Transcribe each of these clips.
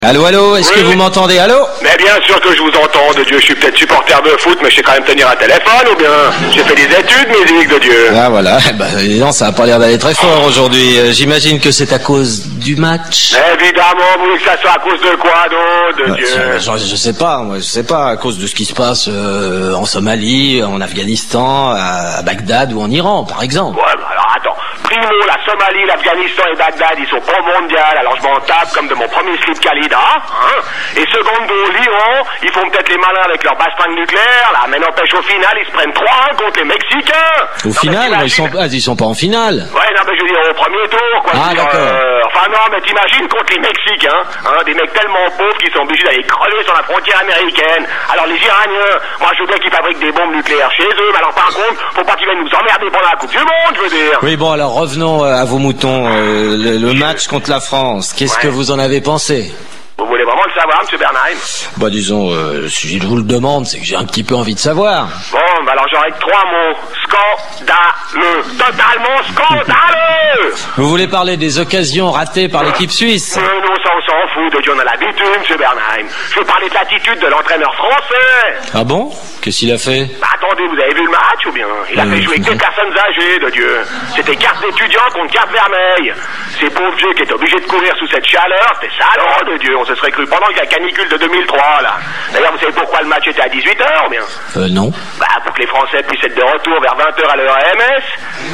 Allô, allô, est-ce que vous m'entendez? Allô? Mais bien sûr que je vous entends, de Dieu. Je suis peut-être supporter de foot, mais je sais quand même tenir un téléphone, ou bien j'ai fait des études, musique, de Dieu. Ah voilà, non, ça a pas l'air d'aller très fort aujourd'hui. J'imagine que c'est à cause du match. Évidemment, vous voulez que ça soit à cause de quoi d'autre, de Dieu? Je sais pas, moi, je sais pas, à cause de ce qui se passe en Somalie, en Afghanistan, à Bagdad ou en Iran, par exemple. Ouais, bah alors attends. Primo, la Somalie, l'Afghanistan et Bagdad, ils sont pas au mondial, alors je m'en tape comme de mon premier slip Khalida, hein. Et secondo, l'Iran, ils font peut-être les malins avec leur bastringue nucléaire, là, mais n'empêche, au final, ils se prennent 3-1 contre les Mexicains. Au final, ils sont pas en finale. Ouais, non, mais je veux dire, au premier tour, quoi. Ah, d'accord. Enfin, non, mais t'imagines contre les Mexicains, hein, des mecs tellement pauvres qu'ils sont obligés d'aller crever sur la frontière américaine. Alors, les Iraniens, moi, je veux bien qu'ils fabriquent des bombes nucléaires chez eux, mais alors, par contre, faut pas qu'ils viennent nous emmerder pendant la Coupe du Monde, je veux dire. Oui, bon, alors, revenons à vos moutons. Le match contre la France, qu'est-ce que vous en avez pensé? Vous voulez vraiment le savoir, M. Bernheim? Bah, disons, si je vous le demande, c'est que j'ai un petit peu envie de savoir. Bon, bah alors j'aurais que 3 mots. Scandaleux. Totalement scandaleux. Vous voulez parler des occasions ratées par l'équipe suisse? Non, ça on s'en fout, de Dieu, on a l'habitude, M. Bernheim. Je veux parler de l'attitude de l'entraîneur français. Ah bon? Qu'est-ce qu'il a fait? Bah attendez, vous avez vu le match ou bien? Il a fait jouer que des personnes âgées, de Dieu. C'était carte d'étudiant contre carte vermeille. Ces pauvres vieux qui étaient obligés de courir sous cette chaleur, c'était salaud, de Dieu. On se serait cru pendant la canicule de 2003, là. D'ailleurs, vous savez pourquoi le match était à 18h, ou bien? Non. Bah, pour que les Français puissent être de retour vers 20h à l'heure AMS.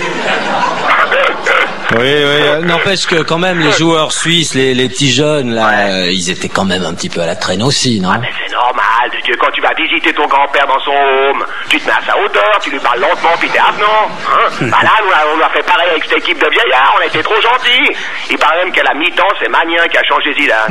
Oui, n'empêche que quand même les joueurs suisses, les petits jeunes, là, ils étaient quand même un petit peu à la traîne aussi, non? Ah, mais c'est normal, de Dieu. Quand tu vas visiter ton grand-père dans son home, tu te mets à sa hauteur, tu lui parles lentement, puis t'es avenant. Hein? Bah là, on a fait pareil avec cette équipe de vieillards, on a été trop gentils. Il paraît même qu'à la mi-temps, c'est Magnin qui a changé Zidane.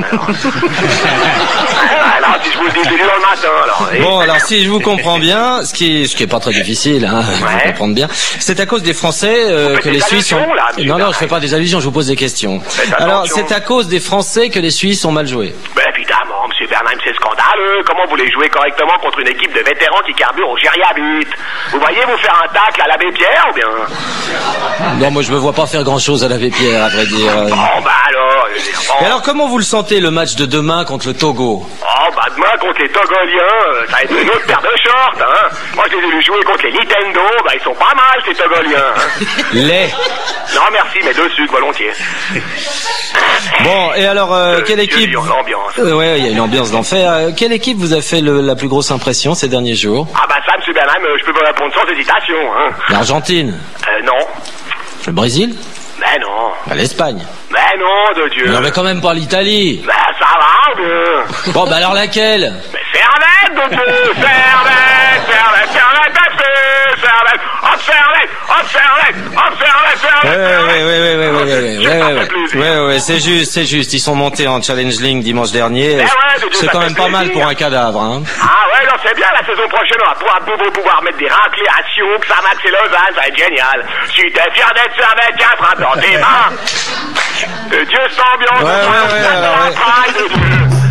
Alors, si je vous le dis, c'est lui dans le matin, alors. Bon, alors si je vous comprends bien, ce qui est pas très difficile, hein, de comprendre bien, c'est à cause des Français que les Suisses ont... Non, je fais pas des allusions, je vous pose des questions. Alors, c'est à cause des Français que les Suisses ont mal joué. Ben évidemment, M. Bernheim, c'est scandaleux. Comment vous voulez jouer correctement contre une équipe de vétérans qui carburent au gériabut? Vous voyez vous faire un tacle à l'abbé Pierre ou bien? Non, moi je me vois pas faire grand-chose à l'abbé Pierre, à vrai dire. Bon, bah alors... Et alors, comment vous le sentez, le match de demain contre le Togo? Oh, bah demain contre les Togoliens, ça va être une autre paire de shorts, hein. Moi, je les ai vus jouer contre les Nintendo, bah ils sont pas mal, ces Togoliens. Les... Non, merci, mais dessus, volontiers. Bon, et alors, quelle équipe... Ouais, il y a une ambiance d'enfer. Quelle équipe vous a fait la plus grosse impression ces derniers jours? Ah bah ça, M. Bernheim, je peux vous répondre sans hésitation, hein. L'Argentine? Non. Le Brésil? Mais non. L'Espagne? Mais non, de Dieu. Non, mais quand même pas l'Italie. Ben ça va, bien. Bon, bah alors laquelle? Mais Servette, de Dieu. Servette. Ouais, c'est juste. Ils sont montés en Challenge League dimanche dernier. C'est quand même pas mal pour un cadavre, hein. Ah ouais, non, c'est bien, la saison prochaine, on va pouvoir mettre des raclés à Sion, Xamax et Lausanne, ça va être génial. Si t'es fier d'être Servette, tiens, frappe dans tes mains. Dieu s'ambiance,